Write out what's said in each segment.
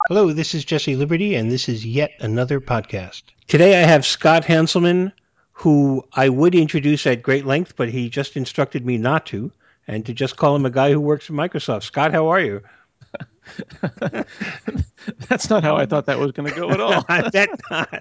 Hello, this is Jesse Liberty, and this is yet another podcast. Today I have Scott Hanselman, who I would introduce at great length, but he just instructed me not to, and to just call him a guy who works for Microsoft. Scott, how are you? That's not how I thought that was going to go at all. I bet not.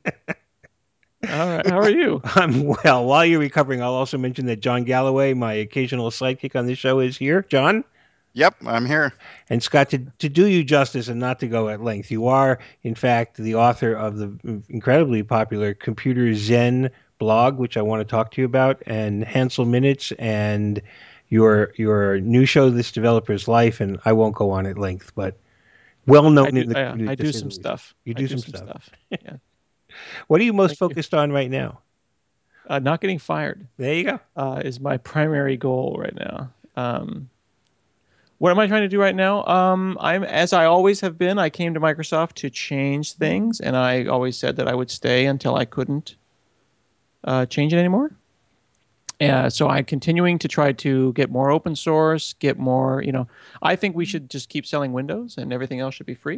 All right. How are you? I'm well. While you're recovering, I'll also mention that John Galloway, my occasional sidekick on this show, is here. John? Yep, I'm here. And Scott, to do you justice and not to go at length, you are, in fact, the author of the incredibly popular Computer Zen blog, which I want to talk to you about, and Hansel Minutes, and your new show, This Developer's Life. And I won't go on at length, but well I known do. in the community I to do say the some least. stuff. You I do do some some stuff. stuff. Yeah. What are you most Thank you. focused on right now? Not getting fired There you go. is my primary goal right now. What am I trying to do right now? I'm as I always have been. I came to Microsoft to change things, and I always said that I would stay until I couldn't change it anymore. So I'm continuing to try to get more open source, get more. I think we should just keep selling Windows, and everything else should be free.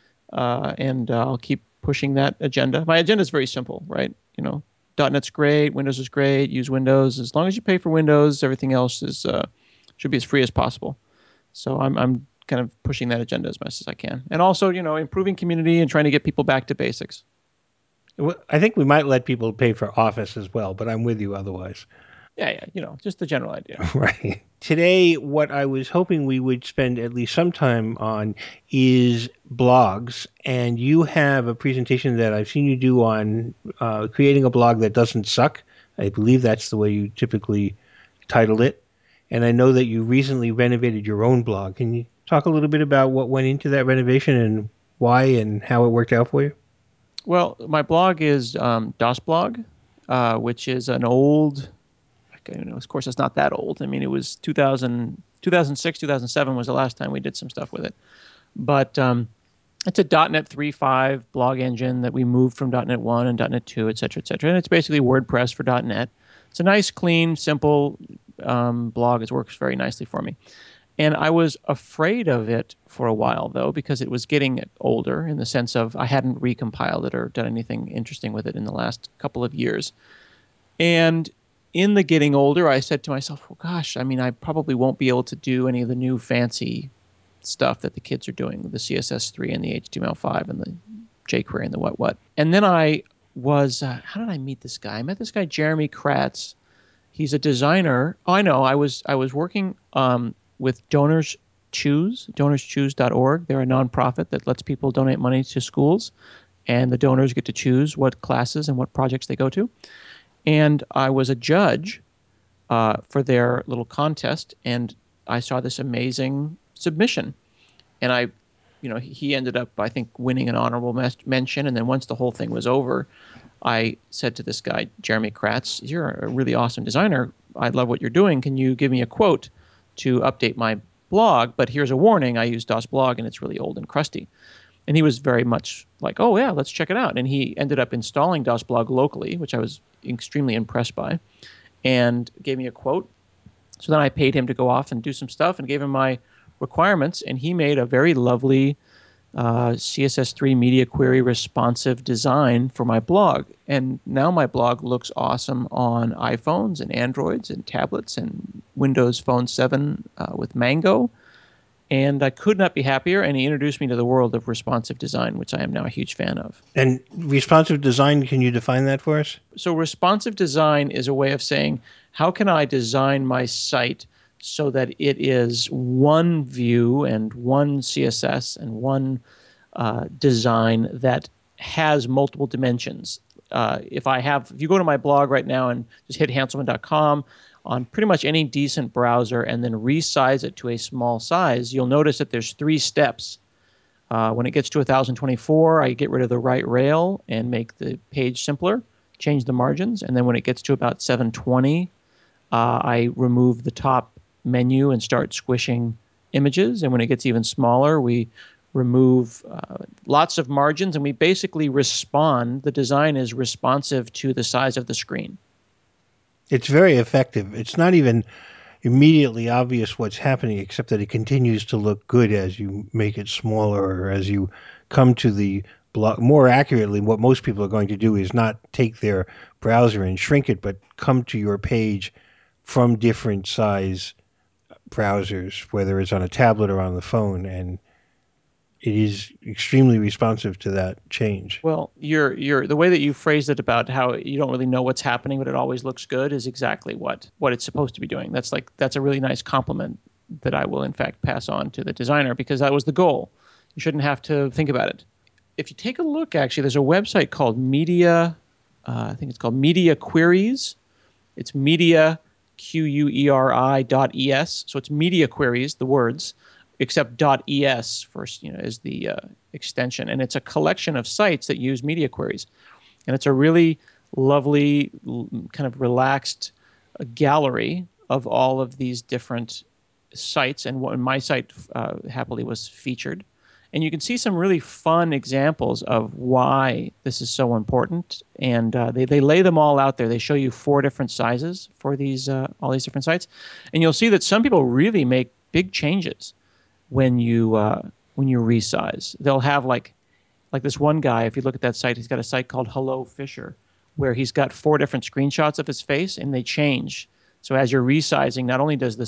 And I'll keep pushing that agenda. My agenda is very simple, right? .NET's great, Windows is great. Use Windows as long as you pay for Windows. Everything else is should be as free as possible. So I'm kind of pushing that agenda as much as I can, and also improving community and trying to get people back to basics. Well, I think we might let people pay for Office as well, but I'm with you otherwise. Yeah, yeah, just the general idea. Right. Today, what I was hoping we would spend at least some time on is blogs. And you have a presentation that I've seen you do on creating a blog that doesn't suck. I believe that's the way you typically title it. And I know that you recently renovated your own blog. Can you talk a little bit about what went into that renovation and why and how it worked out for you? Well, my blog is DOSblog, which is an old. Of course, it's not that old. I mean, it was 2006, 2007 was the last time we did some stuff with it. But it's a .NET 3.5 blog engine that we moved from .NET 1 and .NET 2, et cetera, et cetera. And it's basically WordPress for .NET. It's a nice, clean, simple blog. It works very nicely for me. And I was afraid of it for a while, though, because it was getting older in the sense of I hadn't recompiled it or done anything interesting with it in the last couple of years. And in the getting older, I said to myself, well, gosh, I mean, I probably won't be able to do any of the new fancy stuff that the kids are doing, the CSS3 and the HTML5 and the jQuery and the what. And then I was, how did I meet this guy? I met this guy, Jeremy Kratz. He's a designer. Oh, I know. I was working with Donors Choose, donorschoose.org. They're a nonprofit that lets people donate money to schools, and the donors get to choose what classes and what projects they go to. And I was a judge for their little contest, and I saw this amazing submission. And he ended up, I think, winning an honorable mention. And then once the whole thing was over, I said to this guy, Jeremy Kratz, you're a really awesome designer. I love what you're doing. Can you give me a quote to update my blog? But here's a warning: I use DOSblog, and it's really old and crusty. And he was very much like, oh, yeah, let's check it out. And he ended up installing DOSblog locally, which I was extremely impressed by, and gave me a quote. So then I paid him to go off and do some stuff and gave him my requirements. And he made a very lovely CSS3 media query responsive design for my blog. And now my blog looks awesome on iPhones and Androids and tablets and Windows Phone 7 with Mango. And I could not be happier. And he introduced me to the world of responsive design, which I am now a huge fan of. And responsive design, can you define that for us? So, responsive design is a way of saying, how can I design my site so that it is one view and one CSS and one design that has multiple dimensions? If you go to my blog right now and just hit hanselman.com on pretty much any decent browser and then resize it to a small size, you'll notice that there's 3 steps. When it gets to 1024, I get rid of the right rail and make the page simpler, change the margins. And then when it gets to about 720, I remove the top menu and start squishing images. And when it gets even smaller, we remove lots of margins and we basically respond. The design is responsive to the size of the screen. It's very effective. It's not even immediately obvious what's happening, except that it continues to look good as you make it smaller or as you come to the blog. More accurately, what most people are going to do is not take their browser and shrink it, but come to your page from different size browsers, whether it's on a tablet or on the phone, and it is extremely responsive to that change. Well, you're the way that you phrased it about how you don't really know what's happening, but it always looks good is exactly what it's supposed to be doing. That's a really nice compliment that I will in fact pass on to the designer because that was the goal. You shouldn't have to think about it. If you take a look, actually, there's a website called Media. I think it's called Media Queries. It's media query.es. So it's media queries, the words, except .es first, is the extension, and it's a collection of sites that use media queries, and it's a really lovely, kind of relaxed gallery of all of these different sites, and my site happily was featured. And you can see some really fun examples of why this is so important. And they lay them all out there. They show you 4 different sizes for these all these different sites, and you'll see that some people really make big changes when you resize. They'll have like this one guy. If you look at that site, he's got a site called Hello Fisher, where he's got 4 different screenshots of his face, and they change. So as you're resizing, not only does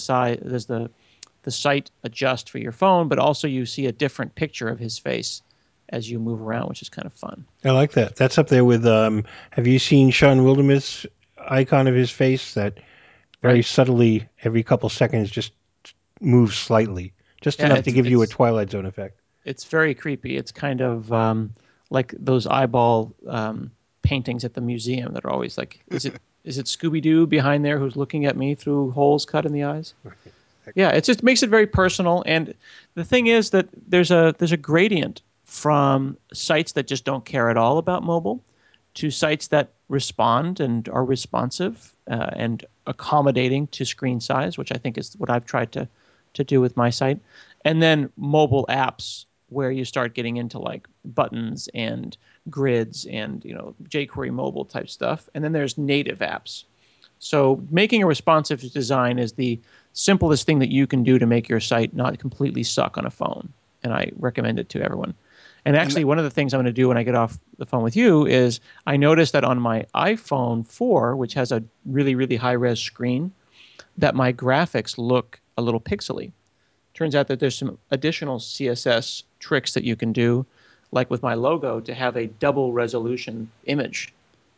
the site adjust for your phone, but also you see a different picture of his face as you move around, which is kind of fun. I like that. That's up there with. Have you seen Sean Wildermuth's icon of his face that very Right? subtly every couple seconds just moves slightly, just Yeah, enough to it's give you a it's Twilight Zone effect? it's very creepy. It's kind of like those eyeball paintings at the museum that are always like, is it Scooby Doo behind there who's looking at me through holes cut in the eyes? Yeah, it just makes it very personal. And the thing is that there's a gradient from sites that just don't care at all about mobile to sites that respond and are responsive and accommodating to screen size, which I think is what I've tried to do with my site. And then mobile apps where you start getting into like buttons and grids and jQuery mobile type stuff. And then there's native apps. So making a responsive design is the simplest thing that you can do to make your site not completely suck on a phone. And I recommend it to everyone. And And actually, one of the things I'm going to do when I get off the phone with you is I noticed that on my iPhone 4, which has a really, really high res screen, that my graphics look a little pixely. Turns out that there's some additional CSS tricks that you can do, like with my logo, to have a double resolution image.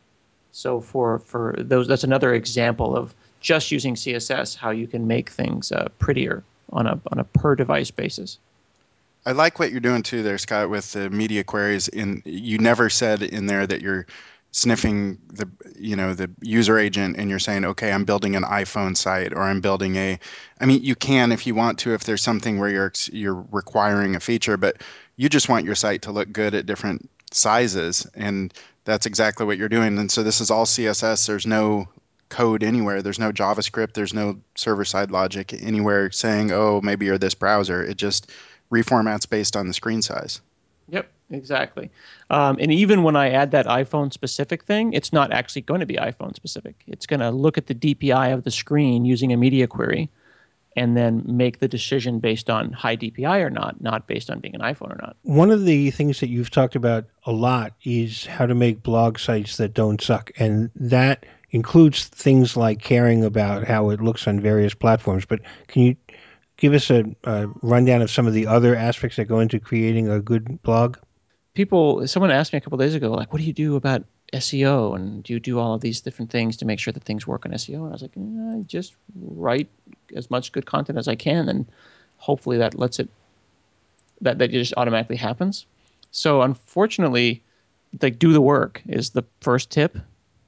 So for those, that's another example of just using CSS, how you can make things prettier on a per device basis. I like what you're doing too there, Scott, with the media queries. You never said in there that you're sniffing the user agent and you're saying, okay, I'm building an iPhone site or I'm building I mean, you can if you want to, if there's something where you're requiring a feature, but you just want your site to look good at different sizes, and that's exactly what you're doing. And so this is all CSS. There's no code anywhere. There's no JavaScript. There's no server-side logic anywhere saying, oh, maybe you're this browser. It just reformats based on the screen size. Yep, exactly. And even when I add that iPhone specific thing, it's not actually going to be iPhone specific. It's going to look at the DPI of the screen using a media query and then make the decision based on high DPI or not based on being an iPhone or not. One of the things that you've talked about a lot is how to make blog sites that don't suck, and that includes things like caring about how it looks on various platforms. But can you give us a rundown of some of the other aspects that go into creating a good blog? Someone asked me a couple days ago, like, what do you do about SEO? And do you do all of these different things to make sure that things work on SEO? And I was like, I just write as much good content as I can. And hopefully that lets it, that just automatically happens. So unfortunately, like do the work is the first tip.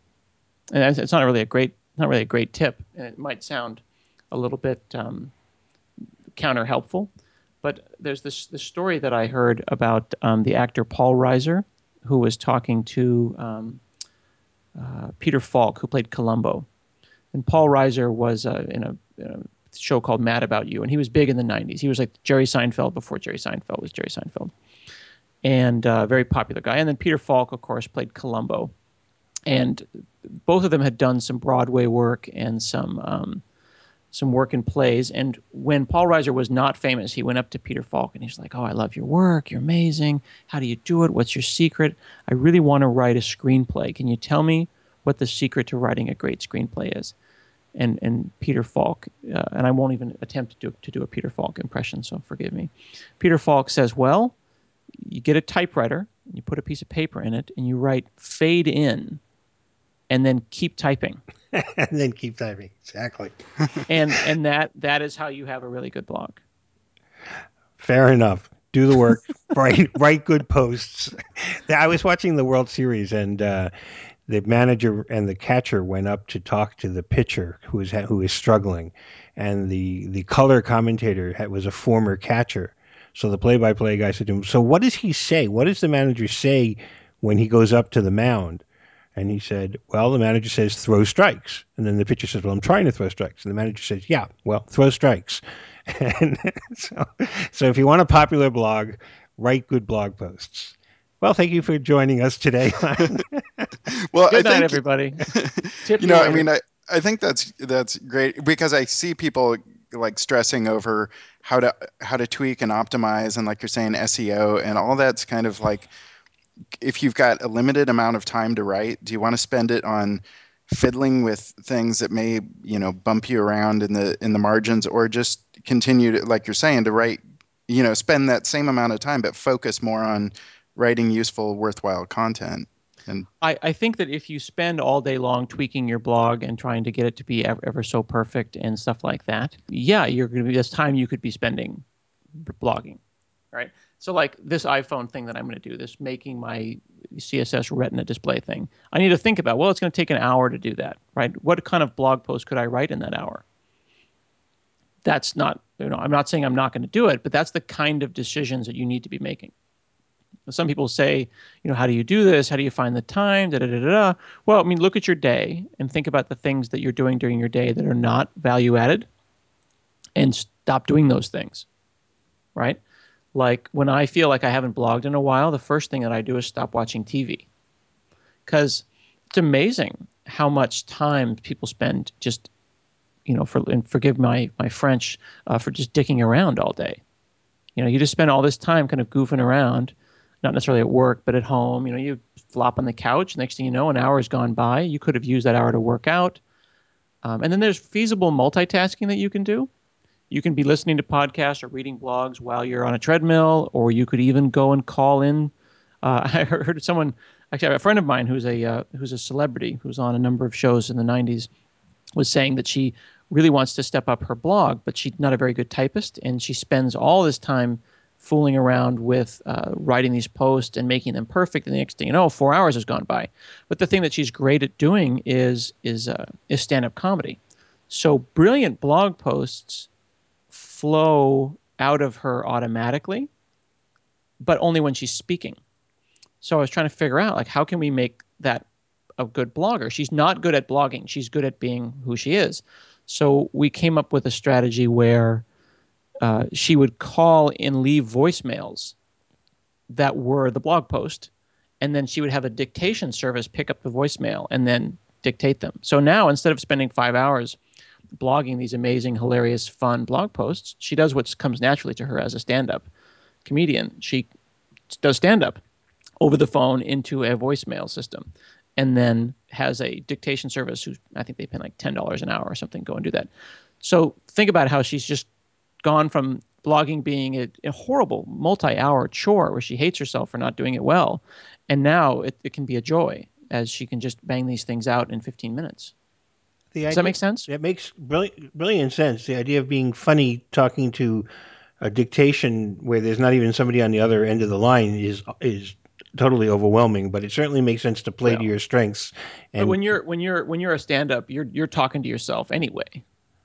And it's not really a great tip. And it might sound a little bit counter helpful. But there's this story that I heard about the actor Paul Reiser, who was talking to Peter Falk, who played Columbo. And Paul Reiser was in a show called Mad About You, and he was big in the 90s. He was like Jerry Seinfeld before Jerry Seinfeld was Jerry Seinfeld, and a very popular guy. And then Peter Falk, of course, played Columbo. And both of them had done some Broadway work and some some work in plays. And when Paul Reiser was not famous, he went up to Peter Falk and he's like, "Oh, I love your work. You're amazing. How do you do it? What's your secret? I really want to write a screenplay. Can you tell me what the secret to writing a great screenplay is?" And Peter Falk, and I won't even attempt to do a Peter Falk impression, so forgive me. Peter Falk says, "Well, you get a typewriter, you put a piece of paper in it, and you write fade in, and then keep typing." And then keep typing. Exactly. And that is how you have a really good blog. Fair enough. Do the work. Write good posts. I was watching the World Series, and the manager and the catcher went up to talk to the pitcher who is struggling, and the color commentator was a former catcher. So the play-by-play guy said to him, "So what does he say? What does the manager say when he goes up to the mound?" And he said, "Well, the manager says throw strikes." And then the pitcher says, "Well, I'm trying to throw strikes." And the manager says, "Yeah, well, throw strikes." And so if you want a popular blog, write good blog posts. Well, thank you for joining us today. Well, I Good night, think everybody. Tip you me know, I later. mean, I think that's great because I see people like stressing over how to tweak and optimize, and like you're saying, SEO and all that's kind of like, if you've got a limited amount of time to write, do you want to spend it on fiddling with things that may, bump you around in the margins, or just continue to, like you're saying, to write, spend that same amount of time but focus more on writing useful, worthwhile content? And I think that if you spend all day long tweaking your blog and trying to get it to be ever so perfect and stuff like that, yeah, you're going to be, this time you could be spending blogging, right? So like this iPhone thing that I'm going to do, this making my CSS Retina display thing, I need to think about, well, it's going to take an hour to do that, right? What kind of blog post could I write in that hour? That's not, I'm not saying I'm not going to do it, but that's the kind of decisions that you need to be making. Some people say, how do you do this? How do you find the time? Da, da, da, da, da. Well, I mean, look at your day and think about the things that you're doing during your day that are not value added, and stop doing those things, right? Like when I feel like I haven't blogged in a while, the first thing that I do is stop watching TV, because it's amazing how much time people spend just, and forgive my French, for just dicking around all day. You just spend all this time kind of goofing around, not necessarily at work, but at home. You flop on the couch. Next thing you know, an hour has gone by. You could have used that hour to work out. And then there's feasible multitasking that you can do. You can be listening to podcasts or reading blogs while you're on a treadmill, or you could even go and call in. I heard someone, actually, a friend of mine who's a celebrity who's on a number of shows in the '90s, was saying that she really wants to step up her blog, but she's not a very good typist, and she spends all this time fooling around with writing these posts and making them perfect. And the next thing you know, 4 hours has gone by. But the thing that she's great at doing is stand-up comedy. So brilliant blog posts flow out of her automatically, but only when she's speaking. So I was trying to figure out, like, how can we make that a good blogger? She's not good at blogging. She's good at being who she is. So we came up with a strategy where she would call and leave voicemails that were the blog post, and then she would have a dictation service pick up the voicemail and then dictate them. So now, instead of spending 5 hours blogging these amazing, hilarious, fun blog posts, she does what comes naturally to her as a stand-up comedian. She does stand-up over the phone into a voicemail system, and then has a dictation service who, I think they pay like $10 an hour or something, go and do that. So think about how she's just gone from blogging being a horrible multi-hour chore where she hates herself for not doing it well, and now it can be a joy as she can just bang these things out in 15 minutes. The Does that idea make sense? that makes brilliant sense. The idea of being funny, talking to a dictation where there's not even somebody on the other end of the line is totally overwhelming. But it certainly makes sense to play to Well, your strengths. but And when you're a stand-up, you're talking to yourself anyway.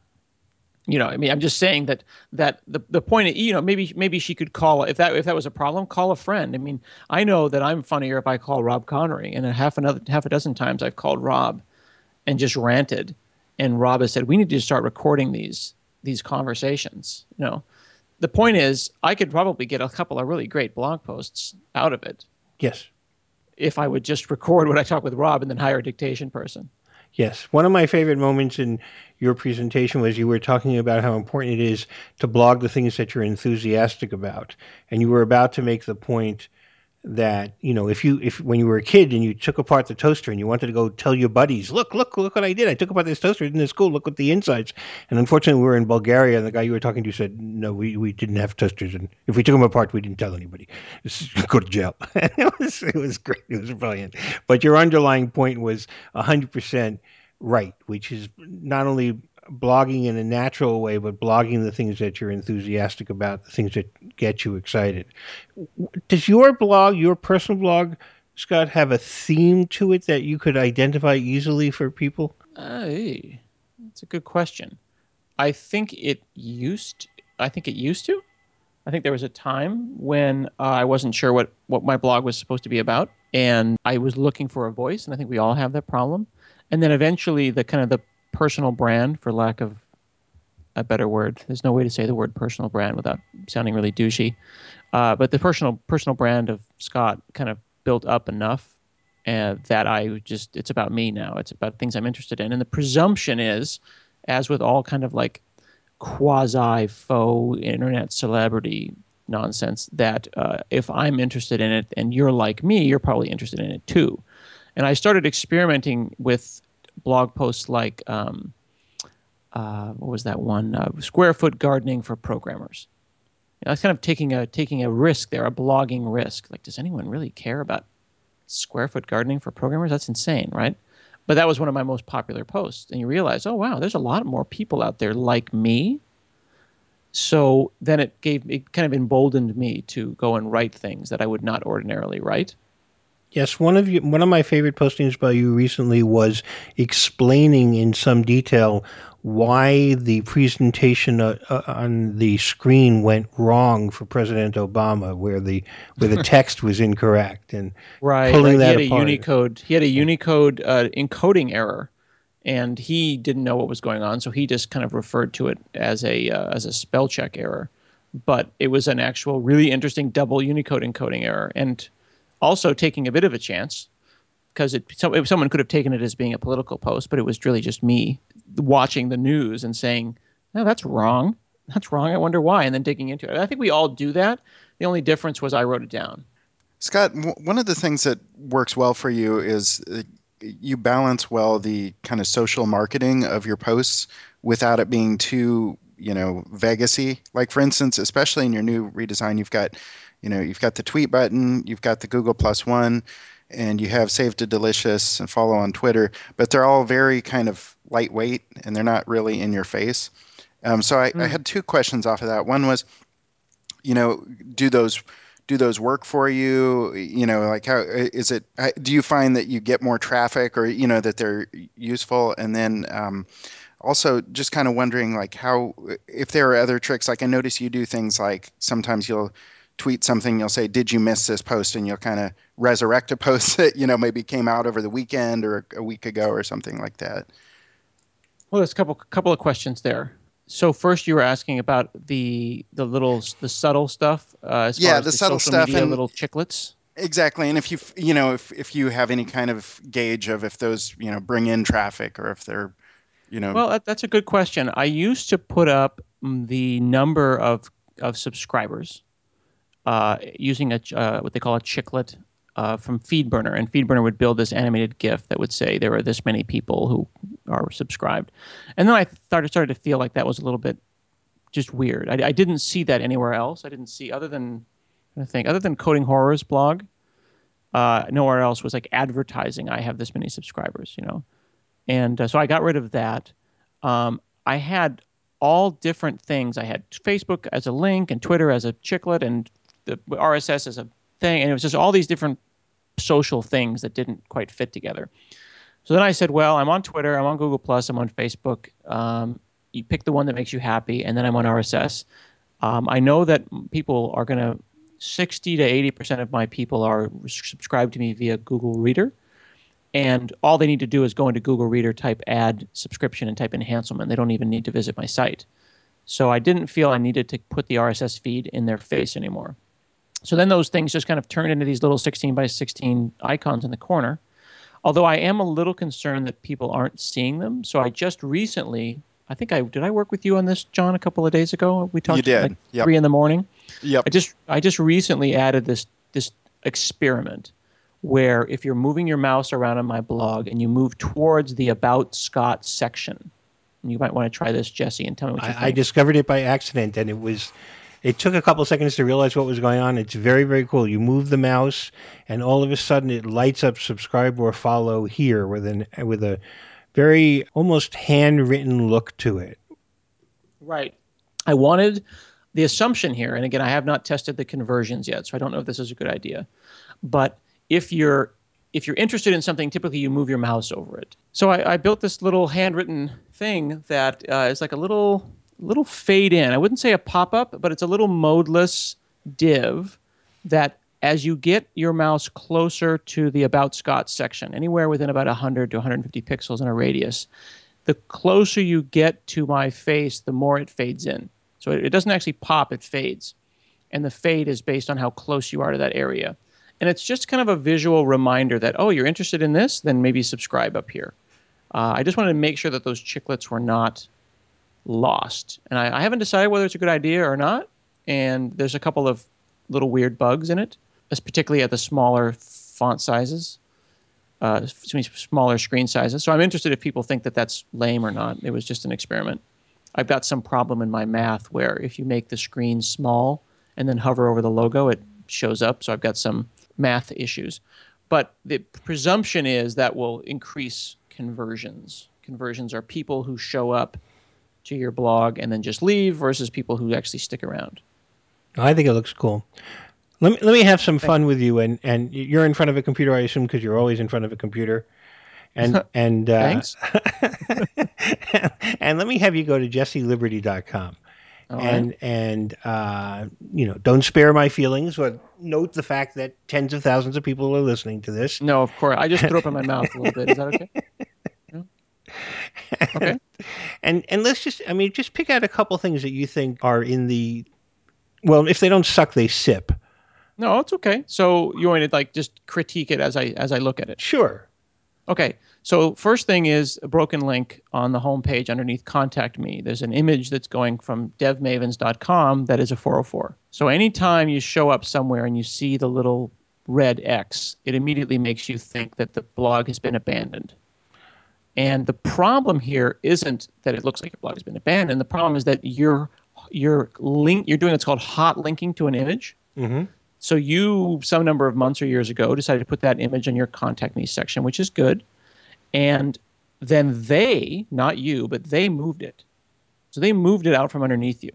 I mean, I'm just saying that the point of, maybe she could call, if that was a problem, call a friend. I mean, I know that I'm funnier if I call Rob Connery, and half a dozen times I've called Rob and just ranted, and Rob has said, we need to start recording these conversations. The point is, I could probably get a couple of really great blog posts out of it yes, if I would just record what I talk with Rob and then hire a dictation person. Yes, one of my favorite moments in your presentation was you were talking about how important it is to blog the things that you're enthusiastic about, and you were about to make the point that if when you were a kid and you took apart the toaster and you wanted to go tell your buddies, look what I did, I took apart this toaster, isn't this cool, look at the insides. And unfortunately we were in Bulgaria and the guy you were talking to said, no, we didn't have toasters, and if we took them apart we didn't tell anybody. Go to jail. And it was great, it was brilliant. But your underlying point was 100% right, which is not only blogging in a natural way, but blogging the things that you're enthusiastic about, the things that get you excited. Does your blog, your personal blog, Scott, have a theme to it that you could identify easily for people? Hey, that's a good question. I think it used. I think it used to. I think there was a time when I wasn't sure what my blog was supposed to be about, and I was looking for a voice, and I think we all have that problem. And then eventually, the kind of the personal brand, for lack of a better word, there's no way to say the word personal brand without sounding really douchey. But the personal brand of Scott kind of built up enough that it's about me now. It's about things I'm interested in, and the presumption is, as with all kind of like quasi faux internet celebrity nonsense, that if I'm interested in it and you're like me, you're probably interested in it too. And I started experimenting with blog posts like what was that one? Square foot gardening for programmers. I was kind of taking a risk there, a blogging risk. Like, does anyone really care about square foot gardening for programmers? That's insane, right? But that was one of my most popular posts, and you realize, oh wow, there's a lot more people out there like me. So then it kind of emboldened me to go and write things that I would not ordinarily write. Yes, one of my favorite postings by you recently was explaining in some detail why the presentation on the screen went wrong for President Obama, where the text was incorrect, and Right, pulling right. He that had a apart. Unicode. He had a Yeah. Unicode encoding error, and he didn't know what was going on, so he just kind of referred to it as a spell check error. But it was an actual really interesting double Unicode encoding error, and also taking a bit of a chance because someone could have taken it as being a political post, but it was really just me watching the news and saying, "No, that's wrong. That's wrong. I wonder why," and then digging into it. I think we all do that. The only difference was I wrote it down. Scott, one of the things that works well for you is you balance well the kind of social marketing of your posts without it being too, Vegasy. Like for instance, especially in your new redesign, you've got the tweet button, you've got the Google Plus One, and you have Save to Delicious and follow on Twitter, but they're all very kind of lightweight and they're not really in your face. So I Hmm. had two questions off of that. One was, you know, do those work for you? Like how is it? Do you find that you get more traffic, or that they're useful? And then also just kind of wondering, like how if there are other tricks. Like I notice you do things like sometimes you'll tweet something, you'll say, "Did you miss this post?" And you'll kind of resurrect a post that maybe came out over the weekend or a week ago or something like that. Well, there's a couple of questions there. So first, you were asking about the subtle stuff as far Yeah, as the the subtle social stuff. media And little chiclets. exactly. And if if you have any kind of gauge of if those, bring in traffic or if they're, you know, Well, that's a good question. I used to put up the number of subscribers using what they call a chiclet from FeedBurner, and FeedBurner would build this animated GIF that would say there are this many people who are subscribed, and then I started to feel like that was a little bit just weird. I didn't see that anywhere else. I didn't see other than Coding Horrors blog. Nowhere else was like advertising. I have this many subscribers, and so I got rid of that. I had all different things. I had Facebook as a link and Twitter as a chiclet and the RSS as a thing, and it was just all these different social things that didn't quite fit together. So then I said, well, I'm on Twitter, I'm on Google Plus, I'm on Facebook. You pick the one that makes you happy, and then I'm on RSS. I know that people are going to 60 to 80% of my people are subscribed to me via Google Reader. And all they need to do is go into Google Reader, type add subscription, and type enhancement. They don't even need to visit my site. So I didn't feel I needed to put the RSS feed in their face anymore. So then those things just kind of turned into these little 16 by 16 icons in the corner. Although I am a little concerned that people aren't seeing them. So I just recently, did I work with you on this, John, a couple of days ago? We You talked like did. Yep. 3 in the morning. Yep. I just recently added this experiment where if you're moving your mouse around on my blog and you move towards the About Scott section, and you might want to try this, Jesse, and tell me what you I think. discovered it by accident, and it took a couple seconds to realize what was going on. It's very, very cool. You move the mouse, and all of a sudden it lights up subscribe or follow here with a very almost handwritten look to it. Right. I wanted the assumption here, and again, I have not tested the conversions yet, so I don't know if this is a good idea. But if you're interested in something, typically you move your mouse over it. So I built this little handwritten thing that is like a little fade in. I wouldn't say a pop up, but it's a little modeless div that as you get your mouse closer to the About Scott section, anywhere within about 100 to 150 pixels in a radius, the closer you get to my face, the more it fades in. So it doesn't actually pop, it fades. And the fade is based on how close you are to that area. And it's just kind of a visual reminder that, oh, you're interested in this? Then maybe subscribe up here. I just wanted to make sure that those chiclets were not lost. And I haven't decided whether it's a good idea or not. And there's a couple of little weird bugs in it, particularly at the smaller font sizes, smaller screen sizes. So I'm interested if people think that that's lame or not. It was just an experiment. I've got some problem in my math where if you make the screen small and then hover over the logo, it shows up. So I've got some math issues. But the presumption is that will increase conversions. Conversions are people who show up to your blog and then just leave versus people who actually stick around. I think it looks cool. Let me have some Thank fun with you, and you're in front of a computer, I assume, because you're always in front of a computer. And Thanks. and let me have you go to jesseliberty.com. All right. And don't spare my feelings, but note the fact that tens of thousands of people are listening to this. No, of course. I just threw up in my mouth a little bit. Is that okay? Yeah. Okay. And let's just pick out a couple things that you think are in the, well, if they don't suck, they sip. No, it's okay. So you want me to like just critique it as I look at it? Sure. Okay. So first thing is a broken link on the homepage underneath Contact Me. There's an image that's going from devmavens.com that is a 404. So anytime you show up somewhere and you see the little red X, it immediately makes you think that the blog has been abandoned. And the problem here isn't that it looks like your blog has been abandoned. The problem is that you're doing what's called hot linking to an image. Mm-hmm. So you, some number of months or years ago, decided to put that image in your Contact Me section, which is good. And then they, not you, but they moved it. So they moved it out from underneath you.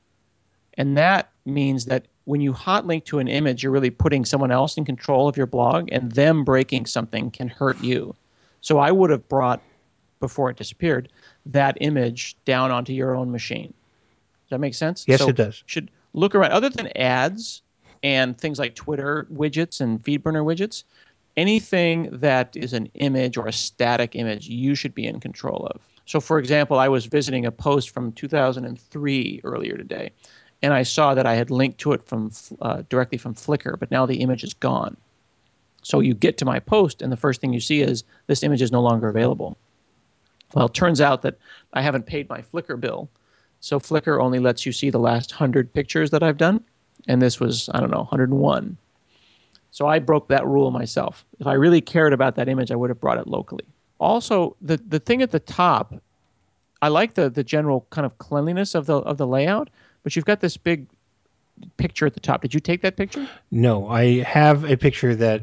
And that means that when you hot link to an image, you're really putting someone else in control of your blog, and them breaking something can hurt you. So I would have brought, before it disappeared, that image down onto your own machine. Does that make sense? Yes, So it does. you should look around. Other than ads and things like Twitter widgets and FeedBurner widgets, anything that is an image or a static image, you should be in control of. So, for example, I was visiting a post from 2003 earlier today, and I saw that I had linked to it from directly from Flickr, but now the image is gone. So you get to my post, and the first thing you see is this image is no longer available. Well, it turns out that I haven't paid my Flickr bill. So Flickr only lets you see the last 100 pictures that I've done. And this was, I don't know, 101. So I broke that rule myself. If I really cared about that image, I would have brought it locally. Also, the thing at the top, I like the general kind of cleanliness of the layout, but you've got this big picture at the top. Did you take that picture? No, I have a picture that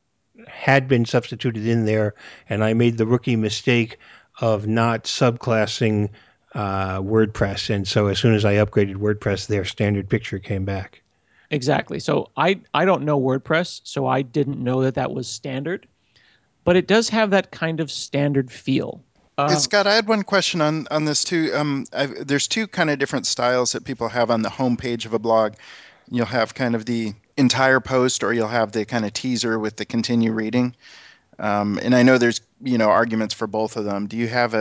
had been substituted in there, and I made the rookie mistake of not subclassing WordPress. And so as soon as I upgraded WordPress, their standard picture came back. Exactly. So I don't know WordPress, so I didn't know that that was standard, but it does have that kind of standard feel. Hey, Scott, I had one question on this too. There's two kind of different styles that people have on the homepage of a blog. You'll have kind of the entire post, or you'll have the kind of teaser with the continue reading. And I know there's arguments for both of them.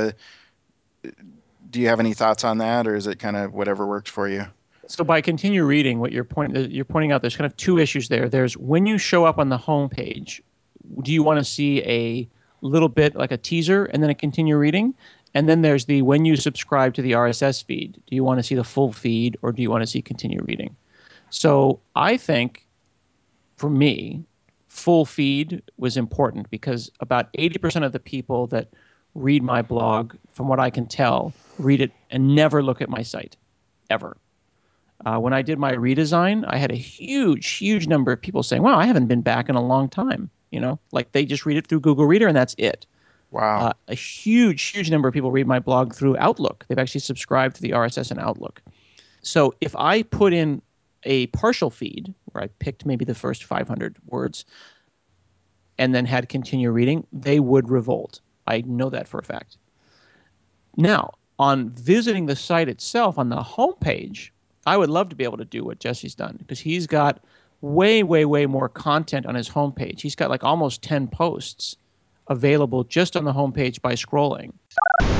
Do you have any thoughts on that, or is it kind of whatever works for you? So by continue reading, what you're pointing out, there's kind of two issues there. There's when you show up on the home page, do you want to see a little bit like a teaser and then a continue reading. And then there's the when you subscribe to the RSS feed, do you want to see the full feed or do you want to see continue reading? So I think for me, full feed was important because about 80% of the people that read my blog, from what I can tell, read it and never look at my site, ever. When I did my redesign, I had a huge number of people saying, wow, I haven't been back in a long time. Like they just read it through Google Reader and that's it. Wow. A huge number of people read my blog through Outlook. They've actually subscribed to the RSS in Outlook. So if I put in a partial feed where I picked maybe the first 500 words and then had continue reading, they would revolt. I know that for a fact. Now, on visiting the site itself on the homepage, I would love to be able to do what Jesse's done because he's got way more content on his homepage. He's got like almost 10 posts available just on the homepage by scrolling.